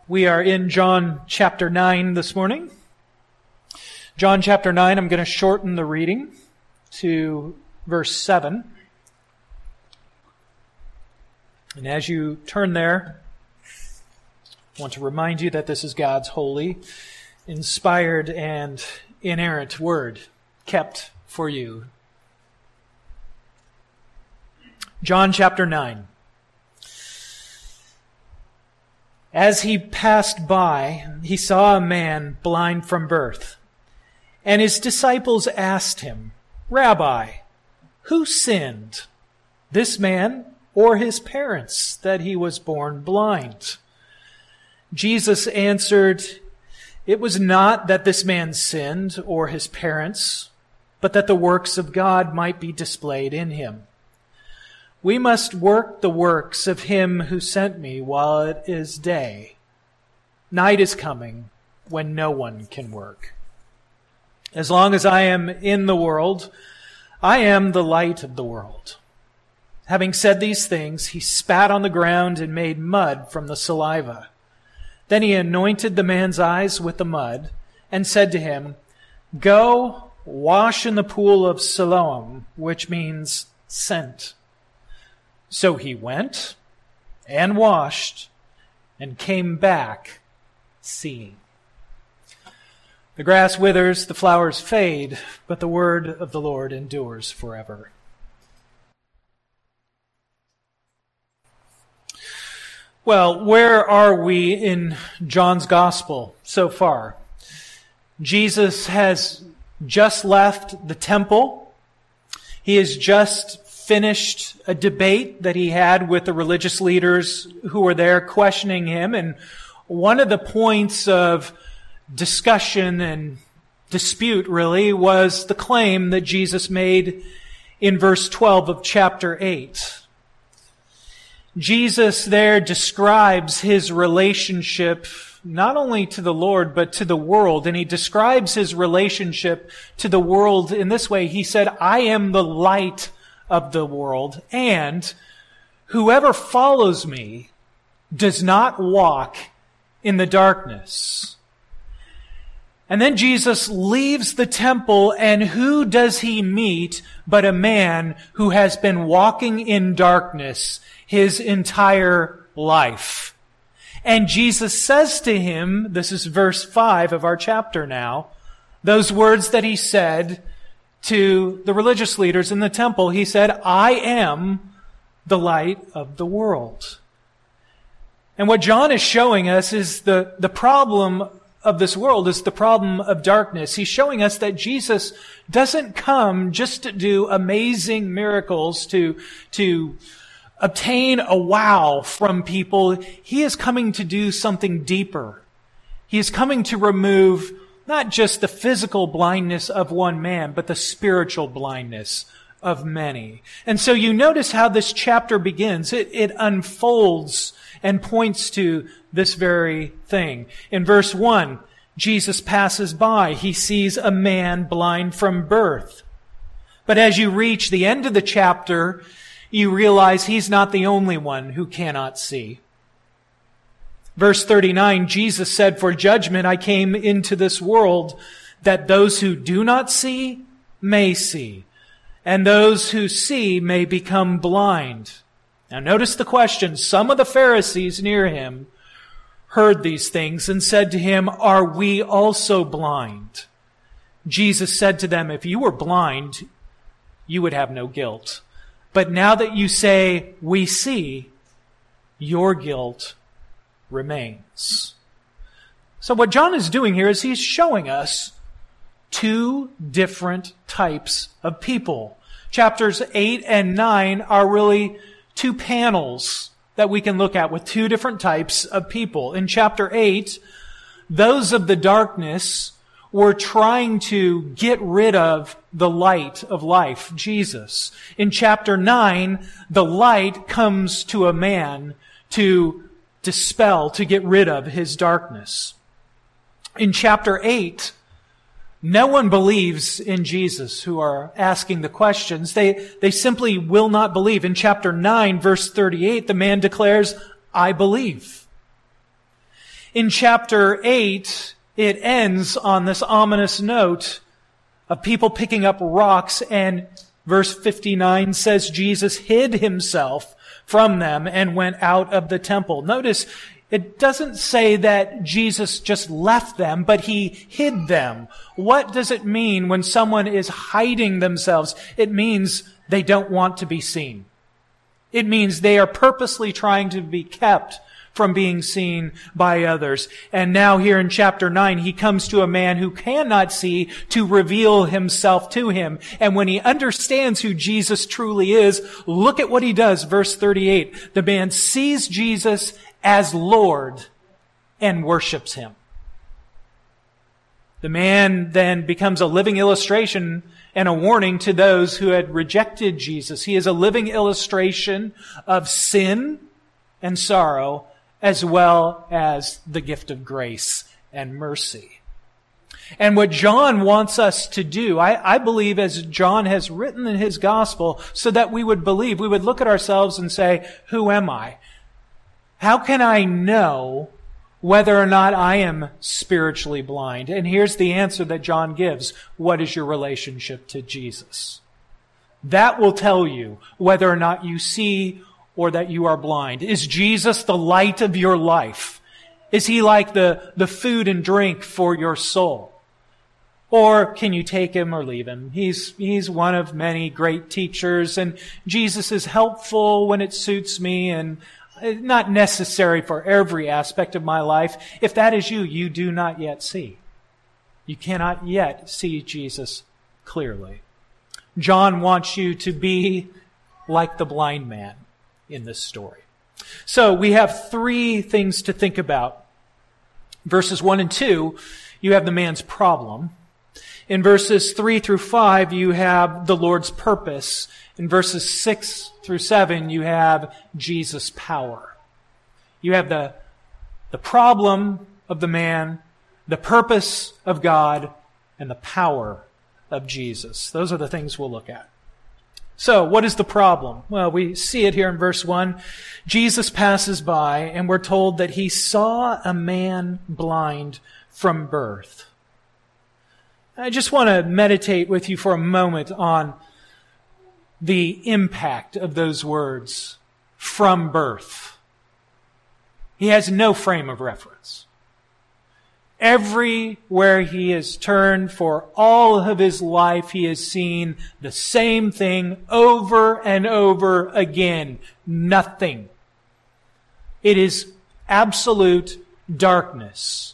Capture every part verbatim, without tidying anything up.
We are in John chapter nine this morning. John chapter nine, I'm going to shorten the reading to verse seven. And as you turn there, I want to remind you that this is God's holy, inspired, and inerrant word kept for you. John chapter nine. As he passed by, he saw a man blind from birth. And his disciples asked him, "Rabbi, who sinned, this man or his parents, that he was born blind?" Jesus answered, "It was not that this man sinned or his parents, but that the works of God might be displayed in him. We must work the works of him who sent me while it is day. Night is coming when no one can work. As long as I am in the world, I am the light of the world." Having said these things, he spat on the ground and made mud from the saliva. Then he anointed the man's eyes with the mud and said to him, "Go wash in the pool of Siloam," which means sent. So he went and washed and came back seeing. The grass withers, the flowers fade, but the word of the Lord endures forever. Well, where are we in John's gospel so far? Jesus has just left the temple. He has just finished a debate that he had with the religious leaders who were there questioning him. And one of the points of discussion and dispute, really, was the claim that Jesus made in verse twelve of chapter eight. Jesus there describes his relationship not only to the Lord, but to the world. And he describes his relationship to the world in this way. He said, "I am the light of the world, and whoever follows me does not walk in the darkness." And then Jesus leaves the temple, and who does he meet but a man who has been walking in darkness his entire life? And Jesus says to him, this is verse five of our chapter now, those words that he said to the religious leaders in the temple. He said, "I am the light of the world." And what John is showing us is the, the problem of this world is the problem of darkness. He's showing us that Jesus doesn't come just to do amazing miracles, to, to obtain a wow from people. He is coming to do something deeper. He is coming to remove not just the physical blindness of one man, but the spiritual blindness of many. And so you notice how this chapter begins. It, it unfolds and points to this very thing. In verse one, Jesus passes by. He sees a man blind from birth. But as you reach the end of the chapter, you realize he's not the only one who cannot see. Verse thirty-nine, Jesus said, "For judgment I came into this world, that those who do not see may see, and those who see may become blind." Now notice the question. Some of the Pharisees near him heard these things and said to him, "Are we also blind?" Jesus said to them, "If you were blind, you would have no guilt. But now that you say, 'We see,' your guilt remains." So what John is doing here is he's showing us two different types of people. Chapters eight and nine are really two panels that we can look at with two different types of people. In chapter eight, those of the darkness were trying to get rid of the light of life, Jesus. In chapter nine, the light comes to a man to dispel, to get rid of his darkness. In chapter eight, no one believes in Jesus who are asking the questions. They, they simply will not believe. In chapter nine, verse thirty-eight, the man declares, "I believe." In chapter eight, it ends on this ominous note of people picking up rocks, and verse fifty-nine says Jesus hid himself from them and went out of the temple. Notice, it doesn't say that Jesus just left them, but he hid them. What does it mean when someone is hiding themselves? It means they don't want to be seen. It means they are purposely trying to be kept from being seen by others. And now here in chapter nine, he comes to a man who cannot see to reveal himself to him. And when he understands who Jesus truly is, look at what he does. Verse thirty-eight, the man sees Jesus as Lord and worships him. The man then becomes a living illustration and a warning to those who had rejected Jesus. He is a living illustration of sin and sorrow, as well as the gift of grace and mercy. And what John wants us to do, I, I believe as John has written in his gospel, so that we would believe, we would look at ourselves and say, who am I? How can I know whether or not I am spiritually blind? And here's the answer that John gives. What is your relationship to Jesus? That will tell you whether or not you see or that you are blind. Is Jesus the light of your life? Is he like the, the food and drink for your soul? Or can you take him or leave him? He's, he's one of many great teachers, and Jesus is helpful when it suits me and not necessary for every aspect of my life. If that is you, you do not yet see. You cannot yet see Jesus clearly. John wants you to be like the blind man in this story. So we have three things to think about. Verses one and two, you have the man's problem. In verses three through five, you have the Lord's purpose. In verses six through seven, you have Jesus' power. You have the, the problem of the man, the purpose of God, and the power of Jesus. Those are the things we'll look at. So, what is the problem? Well, we see it here in verse one. Jesus passes by, and we're told that he saw a man blind from birth. I just want to meditate with you for a moment on the impact of those words, from birth. He has no frame of reference. Everywhere he has turned for all of his life, he has seen the same thing over and over again. Nothing. It is absolute darkness.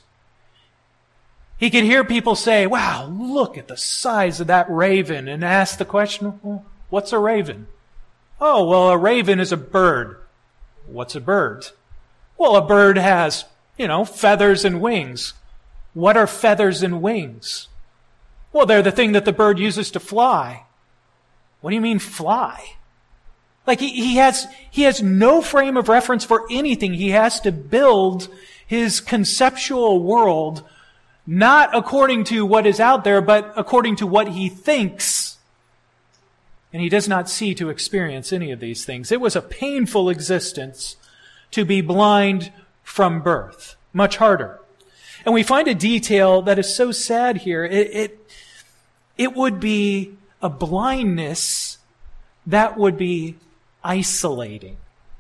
He could hear people say, wow, look at the size of that raven, and ask the question, well, what's a raven? Oh, well, a raven is a bird. What's a bird? Well, a bird has, you know, feathers and wings. What are feathers and wings? Well, they're the thing that the bird uses to fly. What do you mean fly? Like he, he has, he has no frame of reference for anything. He has to build his conceptual world not according to what is out there, but according to what he thinks. And he does not see to experience any of these things. It was a painful existence to be blind from birth. Much harder. And we find a detail that is so sad here. It, it, it would be a blindness that would be isolating.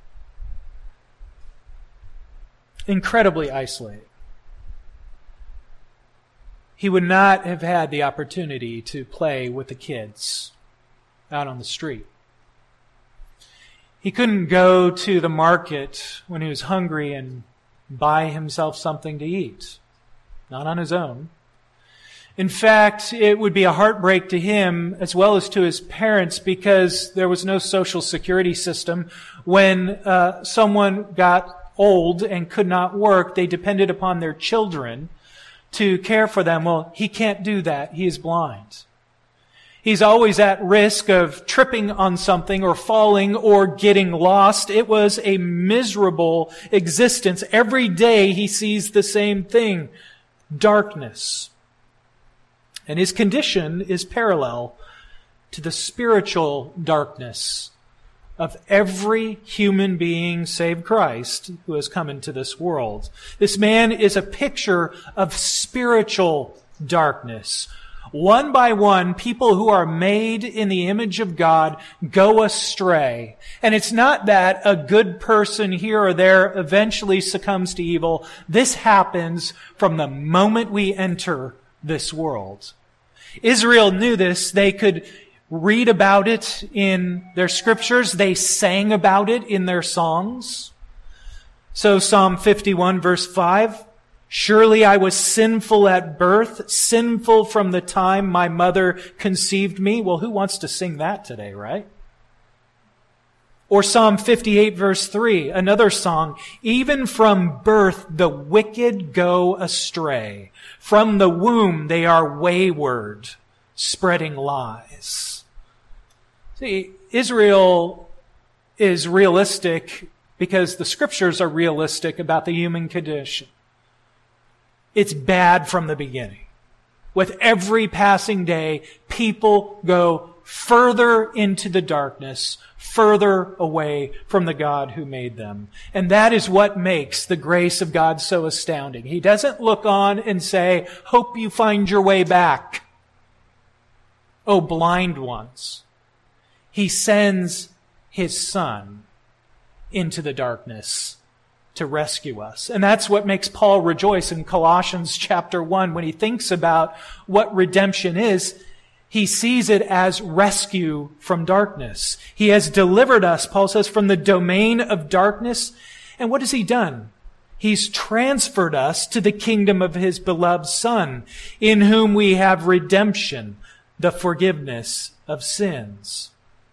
Incredibly isolating. He would not have had the opportunity to play with the kids out on the street. He couldn't go to the market when he was hungry and buy himself something to eat. Not on his own. In fact, it would be a heartbreak to him as well as to his parents because there was no social security system. When uh, someone got old and could not work, they depended upon their children to care for them. Well, he can't do that. He is blind. He's always at risk of tripping on something or falling or getting lost. It was a miserable existence. Every day he sees the same thing. Darkness. And his condition is parallel to the spiritual darkness of every human being save Christ who has come into this world. This man is a picture of spiritual darkness. One by one, people who are made in the image of God go astray. And it's not that a good person here or there eventually succumbs to evil. This happens from the moment we enter this world. Israel knew this. They could read about it in their scriptures. They sang about it in their songs. So Psalm fifty-one verse five, surely I was sinful at birth, sinful from the time my mother conceived me. Well, who wants to sing that today, right? Or Psalm fifty-eight verse three, another song, even from birth the wicked go astray. From the womb they are wayward, spreading lies. See, Israel is realistic because the scriptures are realistic about the human condition. It's bad from the beginning. With every passing day, people go further into the darkness, further away from the God who made them. And that is what makes the grace of God so astounding. He doesn't look on and say, hope you find your way back. Oh, blind ones. He sends His Son into the darkness to rescue us. And that's what makes Paul rejoice in Colossians chapter one. When he thinks about what redemption is, he sees it as rescue from darkness. He has delivered us, Paul says, from the domain of darkness. And what has He done? He's transferred us to the kingdom of His beloved Son, in whom we have redemption, the forgiveness of sins.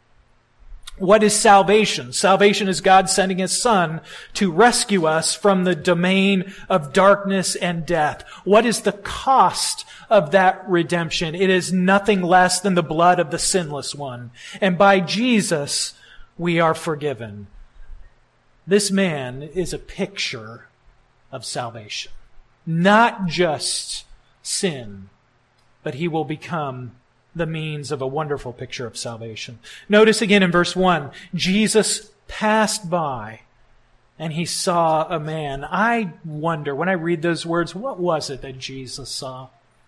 What is salvation? Salvation is God sending His Son to rescue us from the domain of darkness and death. What is the cost of that redemption? It is nothing less than the blood of the sinless one. And by Jesus, we are forgiven. This man is a picture of salvation. Not just sin, but he will become the means of a wonderful picture of salvation. Notice again in verse one, Jesus passed by and He saw a man. I wonder, when I read those words, what was it that Jesus saw?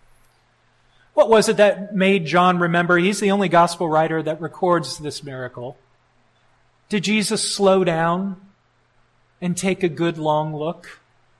What was it that made John remember? He's the only gospel writer that records this miracle. Did Jesus slow down and take a good long look?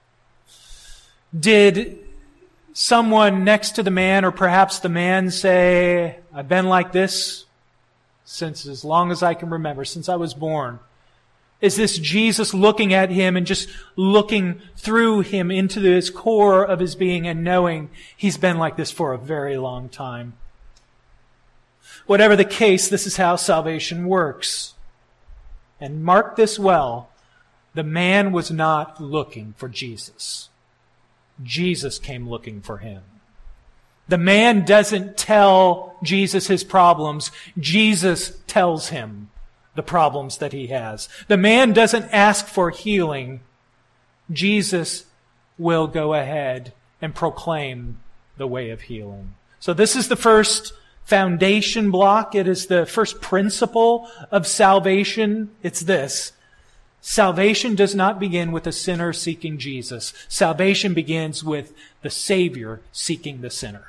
Did someone next to the man, or perhaps the man, say, I've been like this since as long as I can remember, since I was born? Is this Jesus looking at him and just looking through him into his core of his being and knowing he's been like this for a very long time? Whatever the case, this is how salvation works. And mark this well, the man was not looking for Jesus. Jesus came looking for him. The man doesn't tell Jesus his problems. Jesus tells him the problems that he has. The man doesn't ask for healing. Jesus will go ahead and proclaim the way of healing. So this is the first foundation block. It is the first principle of salvation. It's this. Salvation does not begin with a sinner seeking Jesus. Salvation begins with the Savior seeking the sinner.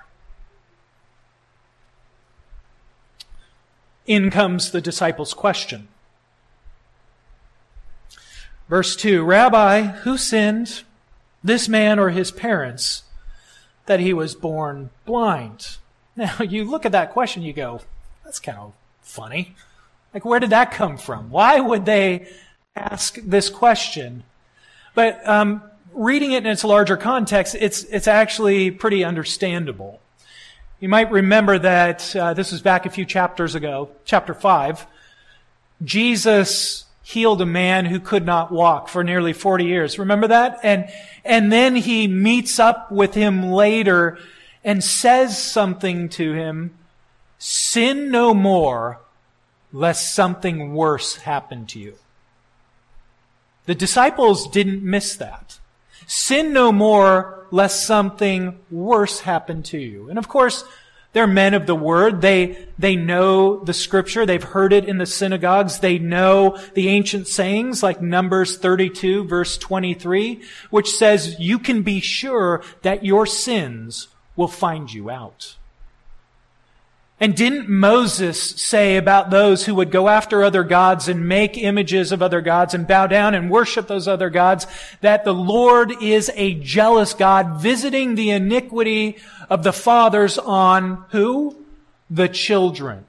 In comes the disciples' question. Verse two, Rabbi, who sinned, this man or his parents, that he was born blind? Now, you look at that question, you go, that's kind of funny. Like, where did that come from? Why would they ask this question? But um, reading it in its larger context, it's it's actually pretty understandable. You might remember that uh, this was back a few chapters ago, chapter five. Jesus healed a man who could not walk for nearly forty years. Remember that? And and then He meets up with him later and says something to him, sin no more, lest something worse happen to you. The disciples didn't miss that. Sin no more, lest something worse happen to you. And of course, They're men of the Word. They, they know the Scripture. They've heard it in the synagogues. They know the ancient sayings like Numbers thirty-two, verse twenty-three, which says, you can be sure that your sins will find you out. And didn't Moses say about those who would go after other gods and make images of other gods and bow down and worship those other gods, that the Lord is a jealous God, visiting the iniquity of the fathers on who? The children.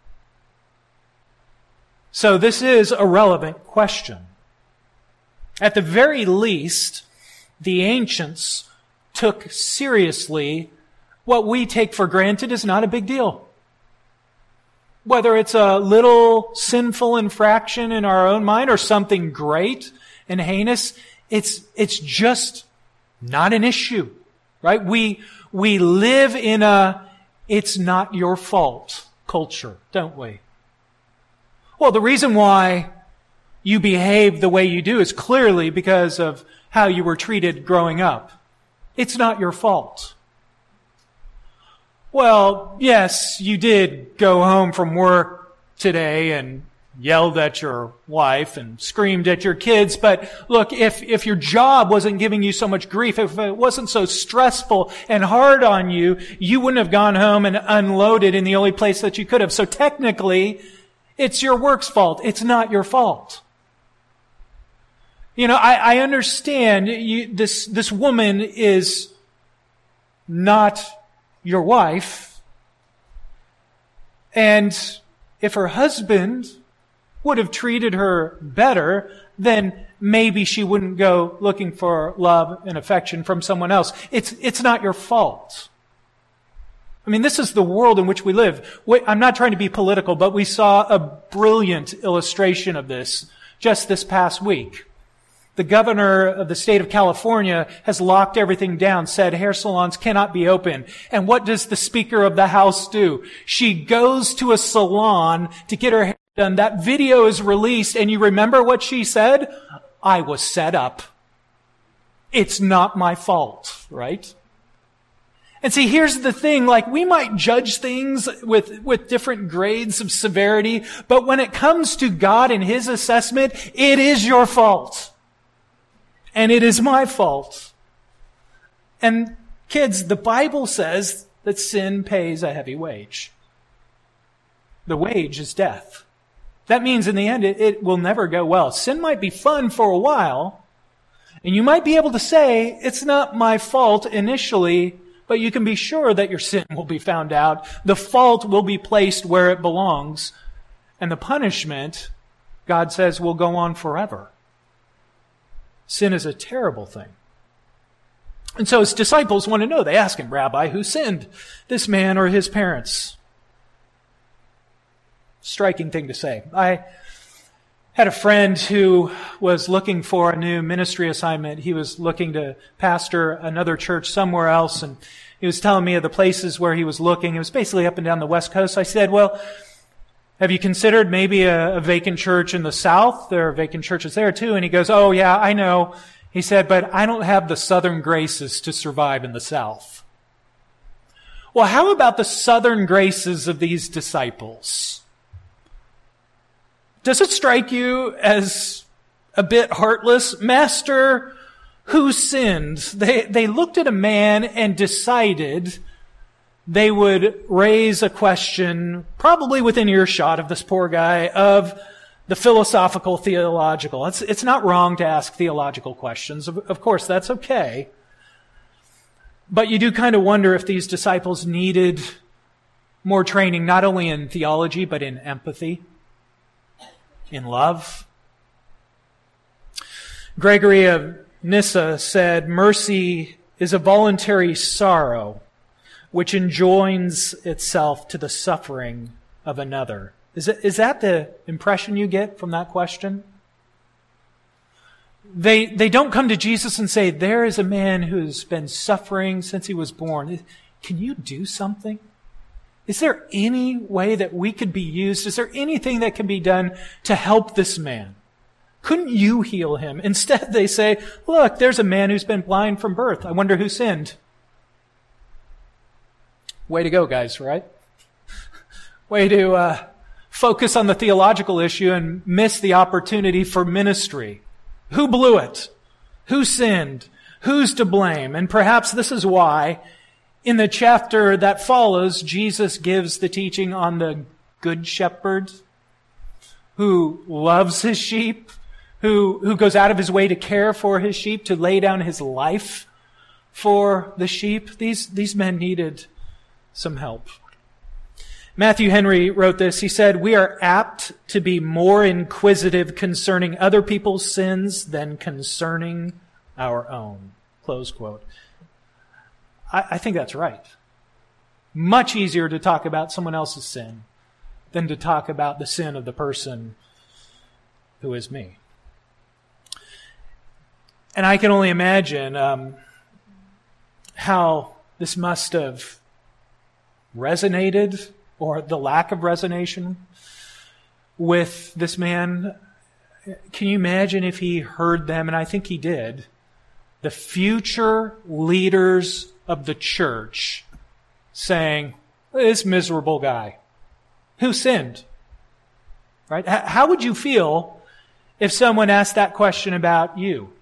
So this is a relevant question. At the very least, the ancients took seriously what we take for granted is not a big deal. Whether it's a little sinful infraction in our own mind or something great and heinous, it's, it's just not an issue, right? We, we live in a, it's not your fault culture, don't we? Well, the reason why you behave the way you do is clearly because of how you were treated growing up. It's not your fault. Well, yes, you did go home from work today and yelled at your wife and screamed at your kids, but look, if, if your job wasn't giving you so much grief, if it wasn't so stressful and hard on you, you wouldn't have gone home and unloaded in the only place that you could have. So technically, it's your work's fault. It's not your fault. You know, I, I understand you, this, this woman is not your wife, and if her husband would have treated her better, then maybe she wouldn't go looking for love and affection from someone else. It's, it's not your fault. I mean, this is the world in which we live. I'm not trying to be political, but we saw a brilliant illustration of this just this past week. The governor of the state of California has locked everything down, said hair salons cannot be open. And what does the Speaker of the House do? She goes to a salon to get her hair done. That video is released, and you remember what she said? I was set up. It's not my fault, right? And see, here's the thing, like we might judge things with, with different grades of severity, but when it comes to God and His assessment, it is your fault. And it is my fault. And kids, the Bible says that sin pays a heavy wage. The wage is death. That means in the end, it, it will never go well. Sin might be fun for a while, and you might be able to say, it's not my fault initially, but you can be sure that your sin will be found out. The fault will be placed where it belongs. And the punishment, God says, will go on forever. Sin is a terrible thing. And so his disciples want to know. They ask him, Rabbi, who sinned, this man or his parents? Striking thing to say. I had a friend who was looking for a new ministry assignment. He was looking to pastor another church somewhere else, and he was telling me of the places where he was looking. It was basically up and down the West Coast. I said, well, have you considered maybe a, a vacant church in the South? There are vacant churches there too. And he goes, oh yeah, I know. He said, but I don't have the Southern graces to survive in the South. Well, how about the Southern graces of these disciples? Does it strike you as a bit heartless? Master, who sinned? They, they looked at a man and decided they would raise a question, probably within earshot of this poor guy, of the philosophical, theological. It's, it's not wrong to ask theological questions. Of, of course, that's okay. But you do kind of wonder if these disciples needed more training, not only in theology, but in empathy, in love. Gregory of Nyssa said, mercy is a voluntary sorrow which enjoins itself to the suffering of another. Is, it, is that the impression you get from that question? They, they don't come to Jesus and say, there is a man who's been suffering since he was born. Can you do something? Is there any way that we could be used? Is there anything that can be done to help this man? Couldn't you heal him? Instead, they say, look, there's a man who's been blind from birth. I wonder who sinned. Way to go, guys, right? Way to uh, focus on the theological issue and miss the opportunity for ministry. Who blew it? Who sinned? Who's to blame? And perhaps this is why in the chapter that follows, Jesus gives the teaching on the good shepherd who loves his sheep, who, who goes out of his way to care for his sheep, to lay down his life for the sheep. These, these men needed some help. Matthew Henry wrote this. He said, "We are apt to be more inquisitive concerning other people's sins than concerning our own." Close quote. I, I think that's right. Much easier to talk about someone else's sin than to talk about the sin of the person who is me. And I can only imagine um, how this must have resonated, or the lack of resonation, with this man. Can you imagine if he heard them, and I think he did, the future leaders of the church saying, "This miserable guy, who sinned?" Right? How would you feel if someone asked that question about you,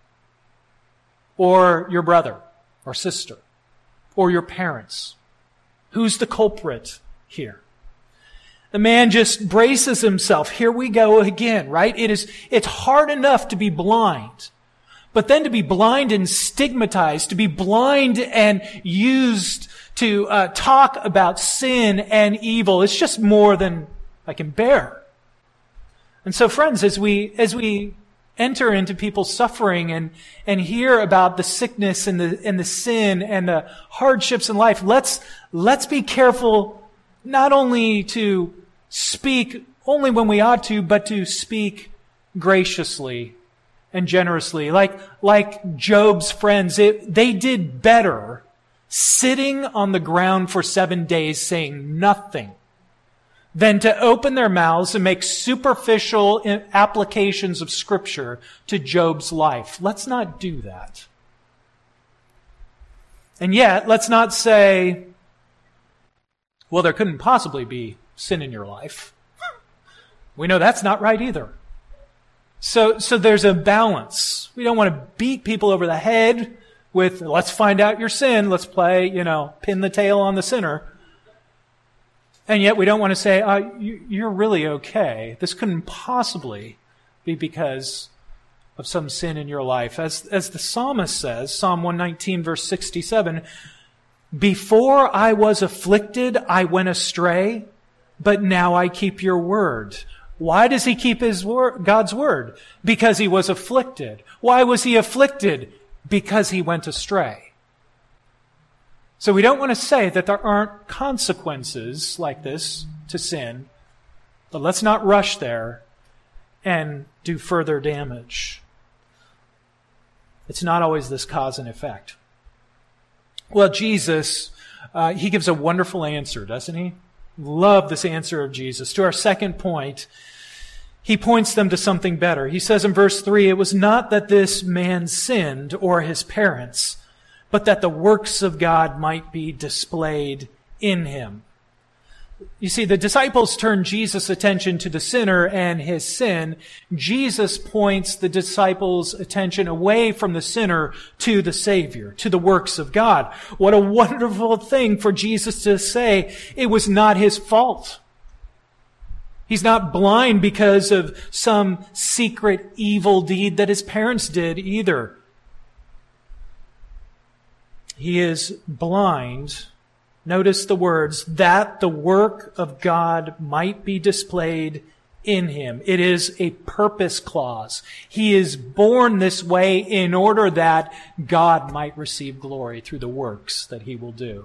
or your brother, or sister, or your parents? Who's the culprit here? The man just braces himself. Here we go again, right? It is, it's hard enough to be blind, but then to be blind and stigmatized, to be blind and used to uh, talk about sin and evil, it's just more than I can bear. And so, friends, as we as we enter into people's suffering and and hear about the sickness and the and the sin and the hardships in life, let's let's be careful not only to speak only when we ought to, but to speak graciously and generously. Like like Job's friends, it, they did better sitting on the ground for seven days saying nothing than to open their mouths and make superficial applications of Scripture to Job's life. Let's not do that. And yet, let's not say, well, there couldn't possibly be sin in your life. We know that's not right either. So, so there's a balance. We don't want to beat people over the head with, let's find out your sin, let's play, you know, pin the tail on the sinner. And yet we don't want to say, oh, you, you're really okay. This couldn't possibly be because of some sin in your life. As, as the psalmist says, Psalm one nineteen, verse sixty-seven, "Before I was afflicted, I went astray, but now I keep your word." Why does he keep his word, God's word? Because he was afflicted. Why was he afflicted? Because he went astray. So we don't want to say that there aren't consequences like this to sin, but let's not rush there and do further damage. It's not always this cause and effect. Well, Jesus, uh, he gives a wonderful answer, doesn't he? Love this answer of Jesus. To our second point, he points them to something better. He says in verse three, "It was not that this man sinned or his parents, but that the works of God might be displayed in him." You see, the disciples turned Jesus' attention to the sinner and his sin. Jesus points the disciples' attention away from the sinner to the Savior, to the works of God. What a wonderful thing for Jesus to say. It was not his fault. He's not blind because of some secret evil deed that his parents did either. He is blind, notice the words, that the work of God might be displayed in him. It is a purpose clause. He is born this way in order that God might receive glory through the works that he will do.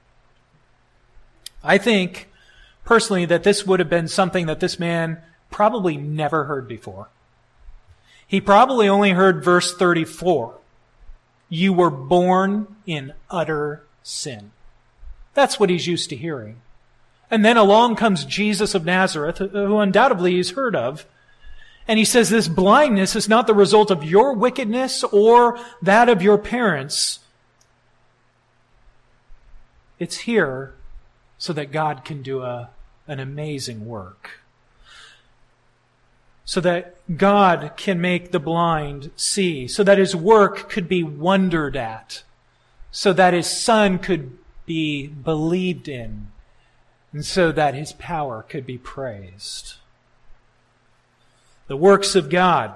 I think, personally, that this would have been something that this man probably never heard before. He probably only heard verse thirty-four. You were born in utter sin. That's what he's used to hearing. And then along comes Jesus of Nazareth, who undoubtedly he's heard of. And he says this blindness is not the result of your wickedness or that of your parents. It's here so that God can do a, an amazing work. So that God can make the blind see. So that His work could be wondered at. So that His Son could be believed in. And so that His power could be praised. The works of God.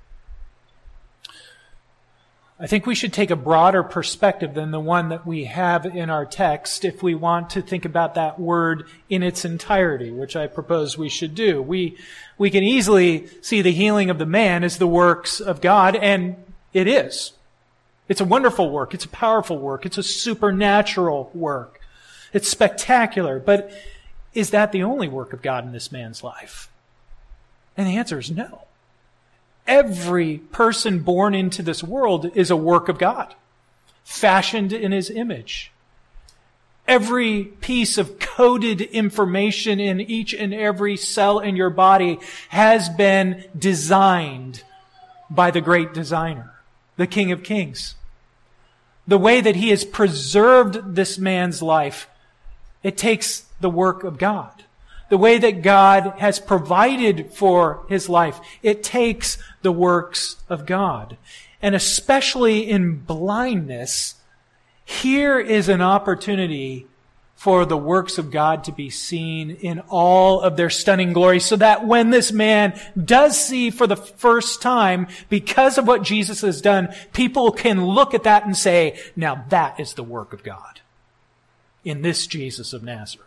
I think we should take a broader perspective than the one that we have in our text if we want to think about that word in its entirety, which I propose we should do. We, we can easily see the healing of the man as the works of God, and it is. It's a wonderful work. It's a powerful work. It's a supernatural work. It's spectacular. But is that the only work of God in this man's life? And the answer is no. Every person born into this world is a work of God, fashioned in His image. Every piece of coded information in each and every cell in your body has been designed by the great designer, the King of Kings. The way that He has preserved this man's life, it takes the work of God. The way that God has provided for his life, it takes the works of God. And especially in blindness, here is an opportunity for the works of God to be seen in all of their stunning glory, so that when this man does see for the first time, because of what Jesus has done, people can look at that and say, now that is the work of God in this Jesus of Nazareth.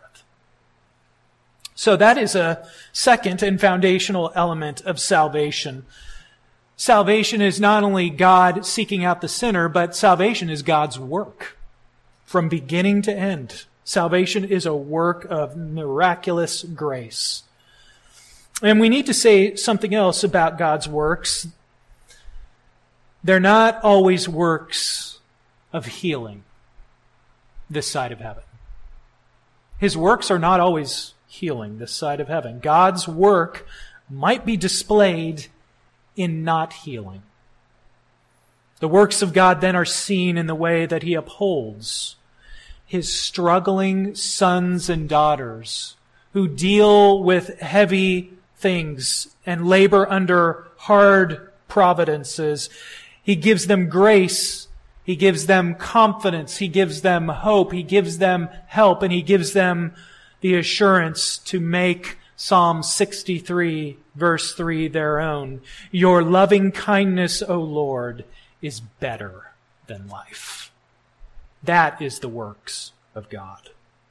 So that is a second and foundational element of salvation. Salvation is not only God seeking out the sinner, but salvation is God's work from beginning to end. Salvation is a work of miraculous grace. And we need to say something else about God's works. They're not always works of healing this side of heaven. His works are not always healing this side of heaven. God's work might be displayed in not healing. The works of God then are seen in the way that He upholds His struggling sons and daughters who deal with heavy things and labor under hard providences. He gives them grace. He gives them confidence. He gives them hope. He gives them help. And He gives them the assurance to make Psalm sixty-three, verse three, their own. Your loving kindness, O Lord, is better than life. That is the works of God.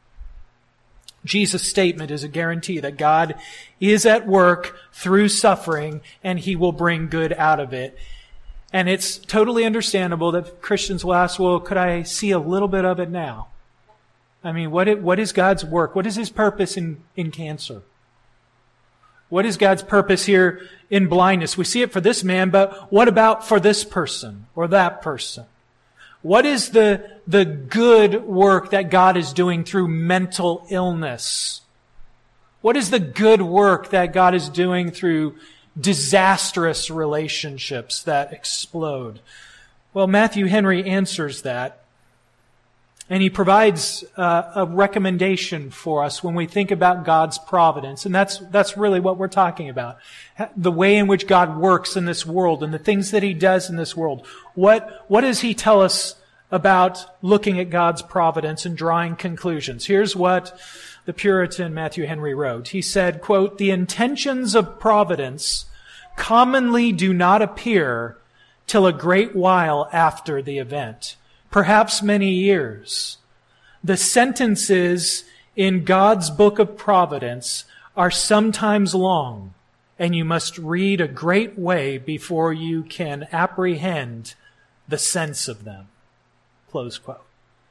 Jesus' statement is a guarantee that God is at work through suffering, and He will bring good out of it. And it's totally understandable that Christians will ask, well, could I see a little bit of it now? I mean, what, it, what is God's work? What is His purpose in, in cancer? What is God's purpose here in blindness? We see it for this man, but what about for this person or that person? What is the, the good work that God is doing through mental illness? What is the good work that God is doing through disastrous relationships that explode? Well, Matthew Henry answers that. And he provides uh, a recommendation for us when we think about God's providence. And that's that's really what we're talking about. The way in which God works in this world and the things that He does in this world. What, what does He tell us about looking at God's providence and drawing conclusions? Here's what the Puritan Matthew Henry wrote. He said, quote, "The intentions of providence commonly do not appear till a great while after the event. Perhaps many years. The sentences in God's book of providence are sometimes long, and you must read a great way before you can apprehend the sense of them." Close quote.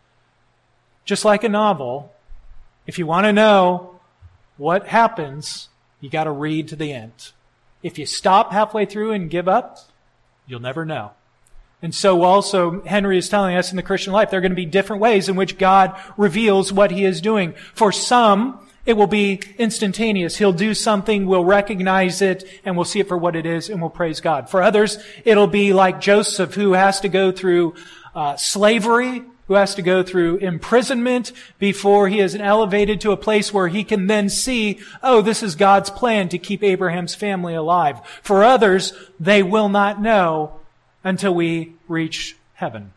Just like a novel, if you want to know what happens, you got to read to the end. If you stop halfway through and give up, you'll never know. And so also, Henry is telling us in the Christian life, there are going to be different ways in which God reveals what He is doing. For some, it will be instantaneous. He'll do something, we'll recognize it, and we'll see it for what it is, and we'll praise God. For others, it'll be like Joseph, who has to go through uh, slavery, who has to go through imprisonment before he is elevated to a place where he can then see, oh, this is God's plan to keep Abraham's family alive. For others, they will not know until we reach heaven.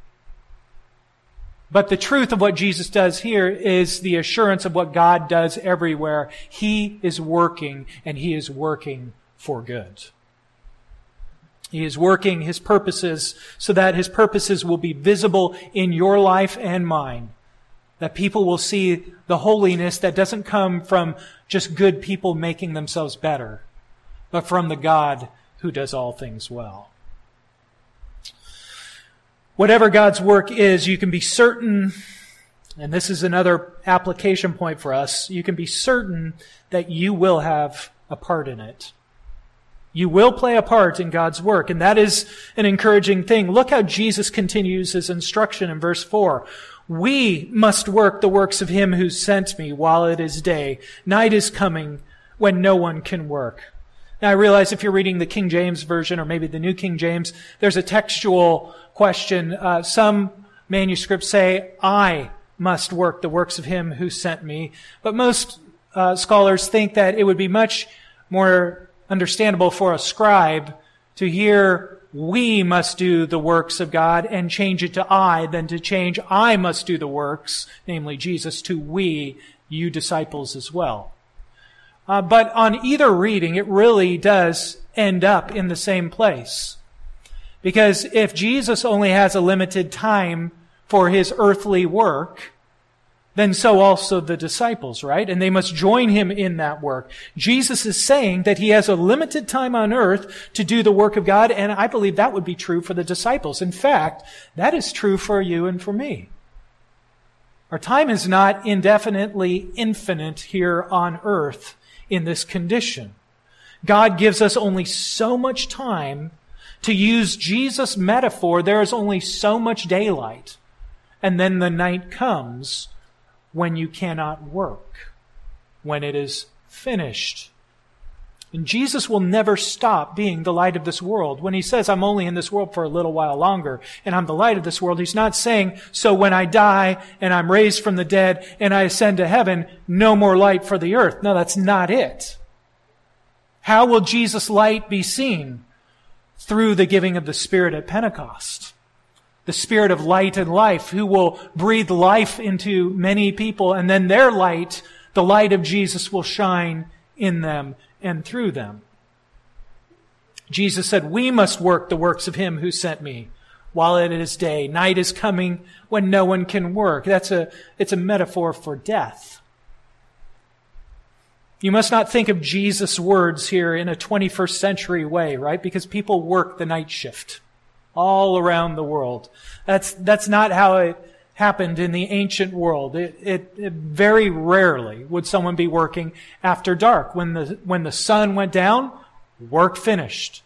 But the truth of what Jesus does here is the assurance of what God does everywhere. He is working, and He is working for good. He is working His purposes so that His purposes will be visible in your life and mine. That people will see the holiness that doesn't come from just good people making themselves better, but from the God who does all things well. Whatever God's work is, you can be certain, and this is another application point for us, you can be certain that you will have a part in it. You will play a part in God's work, and that is an encouraging thing. Look how Jesus continues His instruction in verse four. We must work the works of Him who sent me while it is day. Night is coming when no one can work. Now I realize if you're reading the King James Version or maybe the New King James, there's a textual question. Uh, some manuscripts say, I must work the works of Him who sent me. But most uh, scholars think that it would be much more understandable for a scribe to hear we must do the works of God and change it to I than to change I must do the works, namely Jesus, to we, you disciples as well. Uh, but on either reading, it really does end up in the same place. Because if Jesus only has a limited time for His earthly work, then so also the disciples, right? And they must join Him in that work. Jesus is saying that He has a limited time on earth to do the work of God, and I believe that would be true for the disciples. In fact, that is true for you and for me. Our time is not indefinitely infinite here on earth in this condition. God gives us only so much time. To use Jesus' metaphor, there is only so much daylight, and then the night comes when you cannot work, when it is finished. And Jesus will never stop being the light of this world. When He says, I'm only in this world for a little while longer, and I'm the light of this world, He's not saying, so when I die and I'm raised from the dead and I ascend to heaven, no more light for the earth. No, that's not it. How will Jesus' light be seen? Through the giving of the Spirit at Pentecost. The Spirit of light and life, who will breathe life into many people, and then their light, the light of Jesus, will shine in them and through them. Jesus said, we must work the works of Him who sent me while it is day. Night is coming when no one can work. That's a, it's a metaphor for death. You must not think of Jesus' words here in a twenty-first century way, right? Because people work the night shift all around the world. That's, that's not how it happened in the ancient world. It, it, it very rarely would someone be working after dark. When the, when the sun went down, work finished.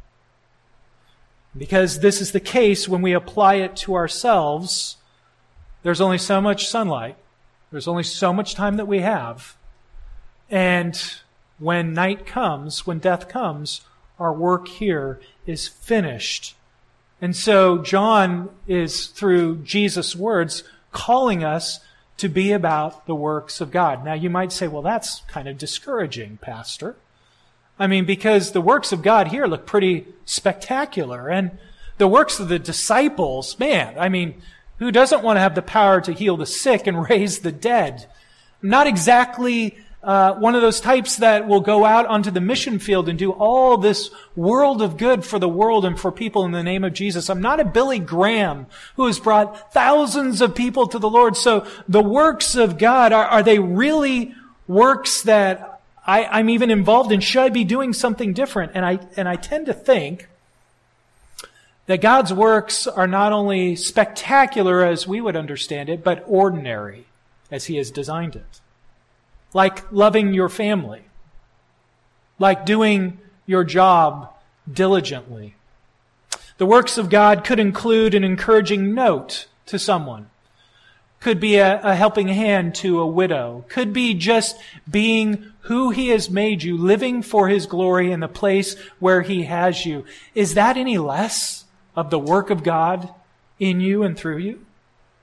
Because this is the case when we apply it to ourselves, there's only so much sunlight. There's only so much time that we have. And when night comes, when death comes, our work here is finished. And so John is, through Jesus' words, calling us to be about the works of God. Now you might say, well, that's kind of discouraging, Pastor. I mean, because the works of God here look pretty spectacular. And the works of the disciples, man, I mean, who doesn't want to have the power to heal the sick and raise the dead? Not exactly Uh, one of those types that will go out onto the mission field and do all this world of good for the world and for people in the name of Jesus. I'm not a Billy Graham who has brought thousands of people to the Lord. So the works of God, are, are they really works that I, I'm even involved in? Should I be doing something different? And I, and I tend to think that God's works are not only spectacular as we would understand it, but ordinary as He has designed it. Like loving your family. Like doing your job diligently. The works of God could include an encouraging note to someone. Could be a, a helping hand to a widow. Could be just being who He has made you, living for His glory in the place where He has you. Is that any less of the work of God in you and through you?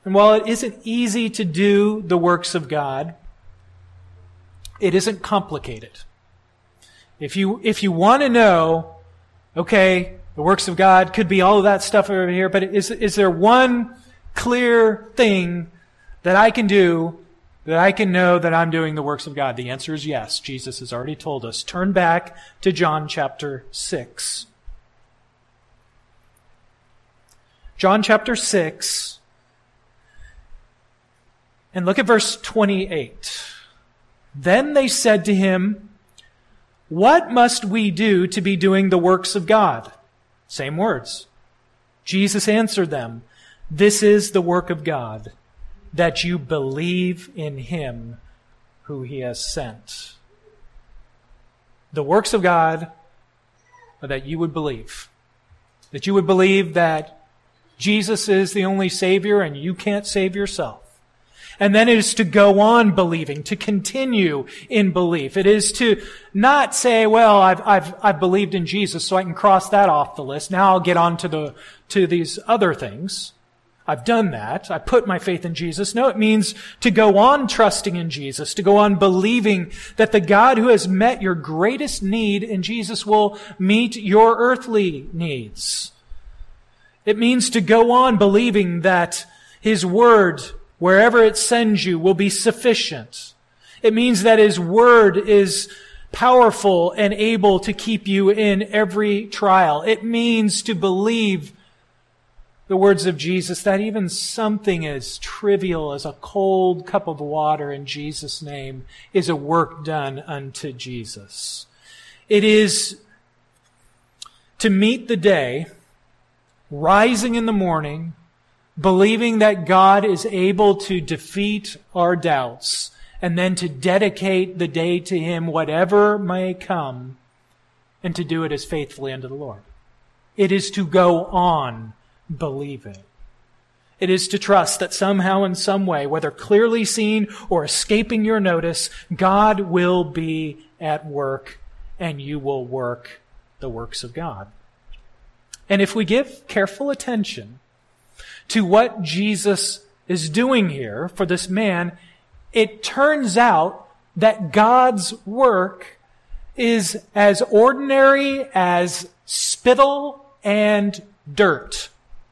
And while it isn't easy to do the works of God, it isn't complicated. If you, if you want to know, okay, the works of God could be all of that stuff over here, but is, is there one clear thing that I can do that I can know that I'm doing the works of God? The answer is yes. Jesus has already told us. Turn back to John chapter six. John chapter six. And look at verse twenty-eight. Then they said to him, "What must we do to be doing the works of God?" Same words. Jesus answered them, "This is the work of God, that you believe in him who he has sent." The works of God are that you would believe. That you would believe that Jesus is the only Savior and you can't save yourself. And then it is to go on believing, to continue in belief. It is to not say, well, I've, I've, I've believed in Jesus, so I can cross that off the list. Now I'll get on to the, to these other things. I've done that. I put my faith in Jesus. No, it means to go on trusting in Jesus, to go on believing that the God who has met your greatest need in Jesus will meet your earthly needs. It means to go on believing that his word, wherever it sends you, will be sufficient. It means that his word is powerful and able to keep you in every trial. It means to believe the words of Jesus, that even something as trivial as a cold cup of water in Jesus' name is a work done unto Jesus. It is to meet the day, rising in the morning, believing that God is able to defeat our doubts, and then to dedicate the day to him, whatever may come, and to do it as faithfully unto the Lord. It is to go on believing. It is to trust that somehow in some way, whether clearly seen or escaping your notice, God will be at work and you will work the works of God. And if we give careful attention to what Jesus is doing here for this man, it turns out that God's work is as ordinary as spittle and dirt.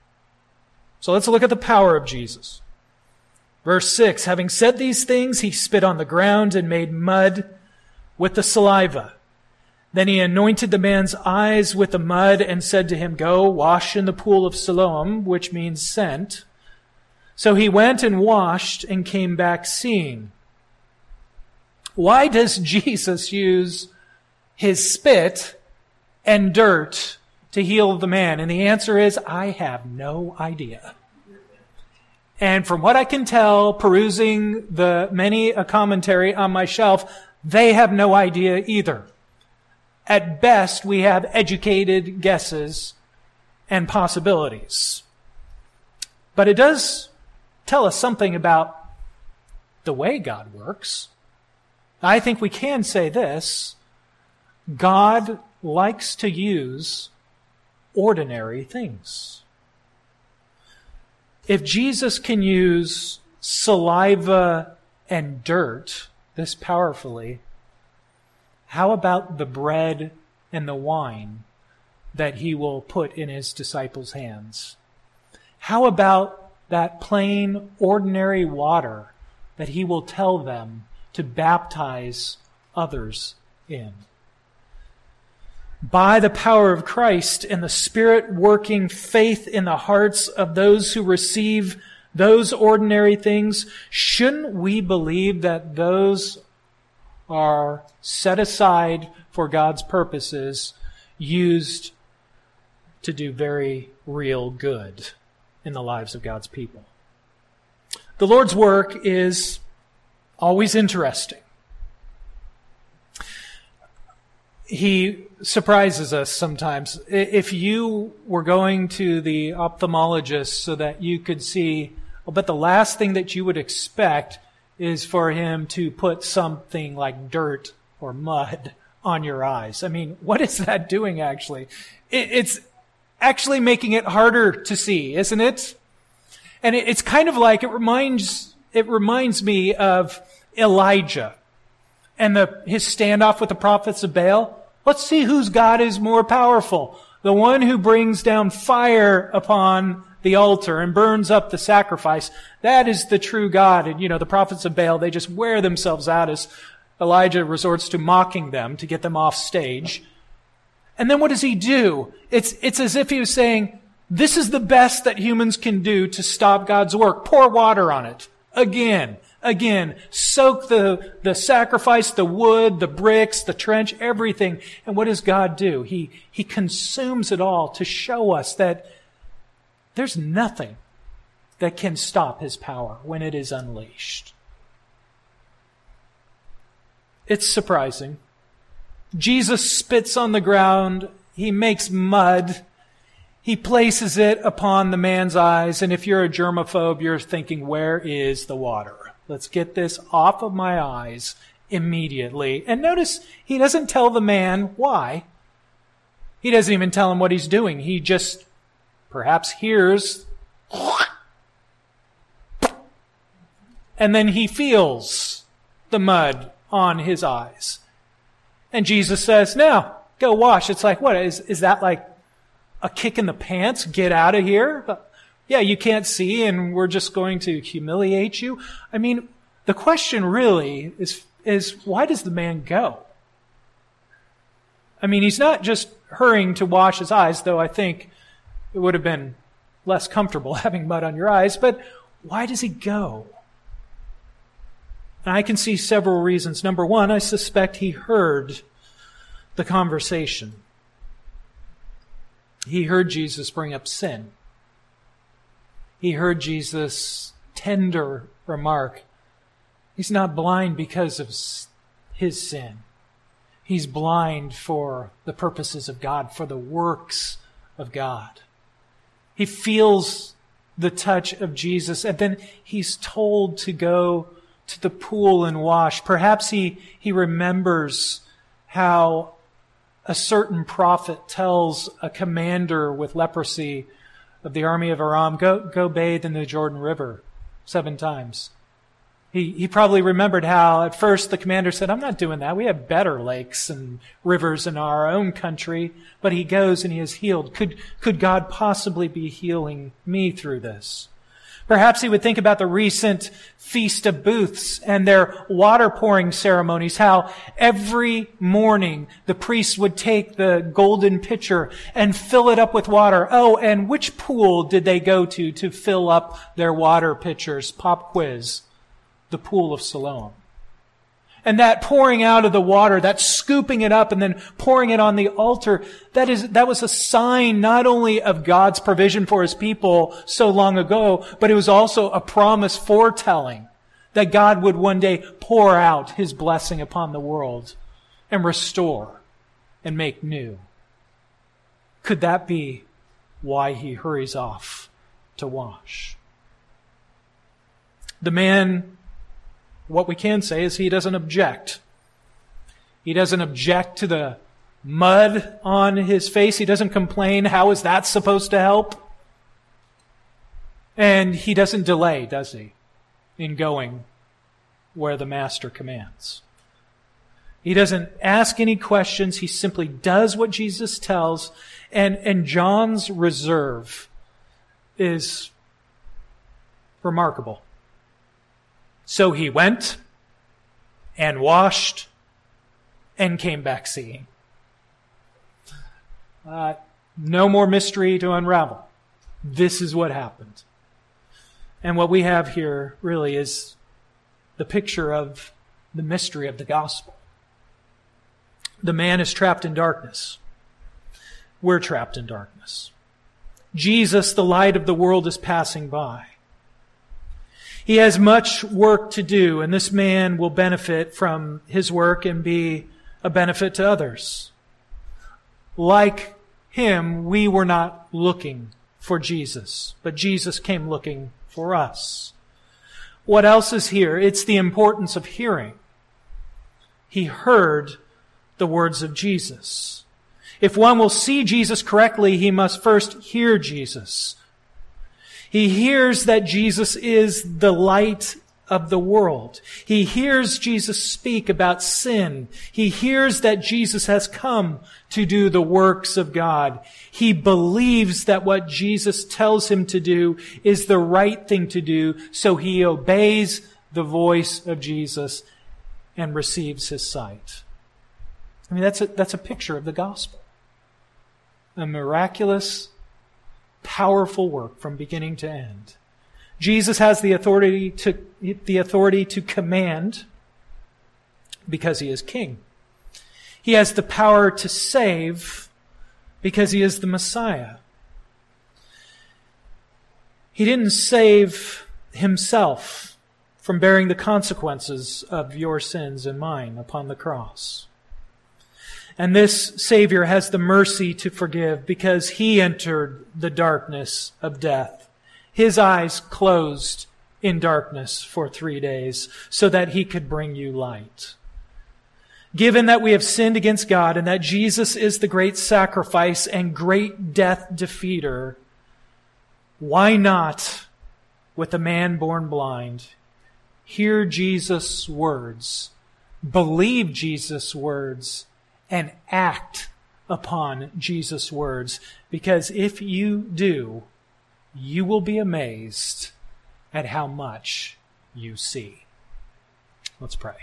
So let's look at the power of Jesus. Verse six, having said these things, he spit on the ground and made mud with the saliva. Then he anointed the man's eyes with the mud and said to him, "Go, wash in the pool of Siloam," which means sent. So he went and washed and came back seeing. Why does Jesus use his spit and dirt to heal the man? And the answer is, I have no idea. And from what I can tell, perusing the many a commentary on my shelf, they have no idea either. At best, we have educated guesses and possibilities. But it does tell us something about the way God works. I think we can say this: God likes to use ordinary things. If Jesus can use saliva and dirt this powerfully, how about the bread and the wine that he will put in his disciples' hands? How about that plain, ordinary water that he will tell them to baptize others in? By the power of Christ and the Spirit working faith in the hearts of those who receive those ordinary things, shouldn't we believe that those are set aside for God's purposes, used to do very real good in the lives of God's people? The Lord's work is always interesting. He surprises us sometimes. If you were going to the ophthalmologist so that you could see, I'll bet the last thing that you would expect is for him to put something like dirt or mud on your eyes. I mean, what is that doing actually? It's actually making it harder to see, isn't it? And it, it's kind of like, it reminds, it reminds me of Elijah and the, his standoff with the prophets of Baal. Let's see whose God is more powerful. The one who brings down fire upon the altar and burns up the sacrifice. That is the true God. And, you know, the prophets of Baal, they just wear themselves out as Elijah resorts to mocking them to get them off stage. And then what does he do? It's, it's as if he was saying, this is the best that humans can do to stop God's work. Pour water on it. Again. Again. Soak the, the sacrifice, the wood, the bricks, the trench, everything. And what does God do? He, he consumes it all to show us that there's nothing that can stop his power when it is unleashed. It's surprising. Jesus spits on the ground. He makes mud. He places it upon the man's eyes. And if you're a germaphobe, you're thinking, where is the water? Let's get this off of my eyes immediately. And notice he doesn't tell the man why. He doesn't even tell him what he's doing. He just perhaps hears, and then he feels the mud on his eyes. And Jesus says, now, go wash. It's like, what? Is, is that like a kick in the pants? Get out of here? Yeah, you can't see and we're just going to humiliate you. I mean, the question really is, is why does the man go? I mean, he's not just hurrying to wash his eyes, though I think it would have been less comfortable having mud on your eyes, but why does he go? And I can see several reasons. Number one, I suspect he heard the conversation. He heard Jesus bring up sin. He heard Jesus' tender remark. He's not blind because of his sin. He's blind for the purposes of God, for the works of God. He feels the touch of Jesus, and then he's told to go to the pool and wash. Perhaps he, he remembers how a certain prophet tells a commander with leprosy of the army of Aram, go, go bathe in the Jordan River seven times. He, he probably remembered how at first the commander said, I'm not doing that. We have better lakes and rivers in our own country. But he goes and he is healed. Could, could God possibly be healing me through this? Perhaps he would think about the recent Feast of Booths and their water pouring ceremonies, how every morning the priests would take the golden pitcher and fill it up with water. Oh, and which pool did they go to to fill up their water pitchers? Pop quiz. The pool of Siloam. And that pouring out of the water, that scooping it up and then pouring it on the altar, that is, that was a sign not only of God's provision for his people so long ago, but it was also a promise foretelling that God would one day pour out his blessing upon the world and restore and make new. Could that be why he hurries off to wash? The man, what we can say is he doesn't object. He doesn't object to the mud on his face. He doesn't complain, how is that supposed to help? And he doesn't delay, does he, in going where the master commands. He doesn't ask any questions. He simply does what Jesus tells. And, and John's reserve is remarkable. So he went and washed and came back seeing. Uh, no more mystery to unravel. This is what happened. And what we have here really is the picture of the mystery of the gospel. The man is trapped in darkness. We're trapped in darkness. Jesus, the light of the world, is passing by. He has much work to do, and this man will benefit from his work and be a benefit to others. Like him, we were not looking for Jesus, but Jesus came looking for us. What else is here? It's the importance of hearing. He heard the words of Jesus. If one will see Jesus correctly, he must first hear Jesus. He hears that Jesus is the light of the world. He hears Jesus speak about sin. He hears that Jesus has come to do the works of God. He believes that what Jesus tells him to do is the right thing to do, so he obeys the voice of Jesus and receives his sight. I mean, that's a, that's a picture of the gospel. A miraculous, powerful work from beginning to end. Jesus has the authority to the authority to command because he is king. He has the power to save because he is the Messiah. He didn't save himself from bearing the consequences of your sins and mine upon the cross. And this Savior has the mercy to forgive because he entered the darkness of death. His eyes closed in darkness for three days so that he could bring you light. Given that we have sinned against God and that Jesus is the great sacrifice and great death defeater, why not, with a man born blind, hear Jesus' words, believe Jesus' words, and act upon Jesus' words? Because if you do, you will be amazed at how much you see. Let's pray.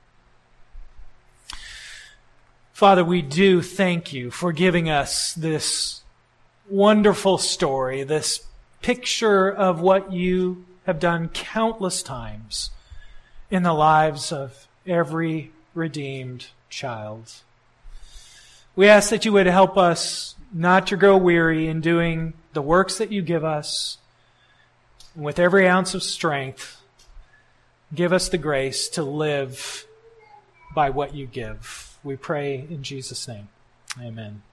Father, we do thank you for giving us this wonderful story, this picture of what you have done countless times in the lives of every redeemed child. We ask that you would help us not to grow weary in doing the works that you give us. And with every ounce of strength, give us the grace to live by what you give. We pray in Jesus' name. Amen.